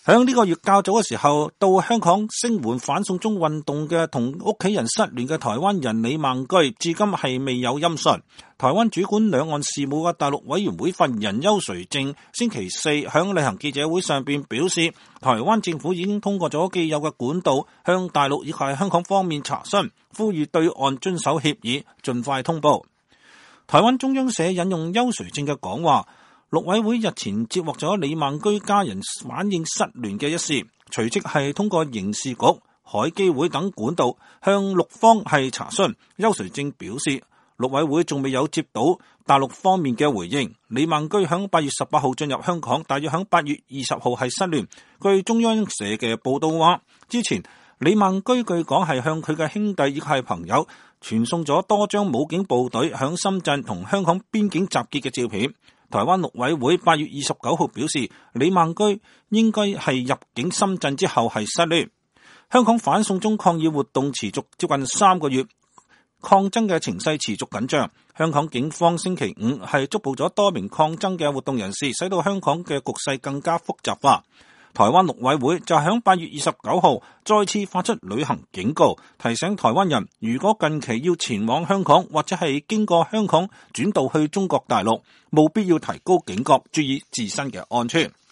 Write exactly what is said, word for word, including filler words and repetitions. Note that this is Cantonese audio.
響呢個月較早嘅時候，到香港聲援反送中運動嘅同屋企人失聯嘅台灣人李孟居，至今係未有音訊。台灣主管兩岸事務嘅大陸委員會發言人邱垂正星期四響例行記者會上邊表示，台灣政府已經通過咗既有嘅管道向大陸以及香港方面查詢，呼籲對岸遵守協議，盡快通報。台灣中央社引用邱垂正嘅講話，陸委會日前接獲咗李孟居家人反映失聯嘅一事，隨即係通過刑事局、海基會等管道向陸方係查詢。邱垂正表示，陸委會仲未有接到大陸方面嘅回應。李孟居響八月十八號進入香港，大約響八月二十號係失聯。據中央社嘅報道話，之前李孟居據講係向佢嘅兄弟以及係朋友傳送咗多張武警部隊響深圳同香港邊境集結嘅照片。台灣陸委會八月二十九號表示，李孟居應該係入境深圳之後係失聯。香港反送中抗議活動持續接近三個月，抗爭嘅情勢持續緊張。香港警方星期五係捉捕咗多名抗爭嘅活動人士，使到香港嘅局勢更加複雜化。台灣陸委會就喺八月二十九號再次發出旅行警告，提醒台灣人如果近期要前往香港或者係經過香港轉道去中國大陸，務必要提高警覺，注意自身嘅安全。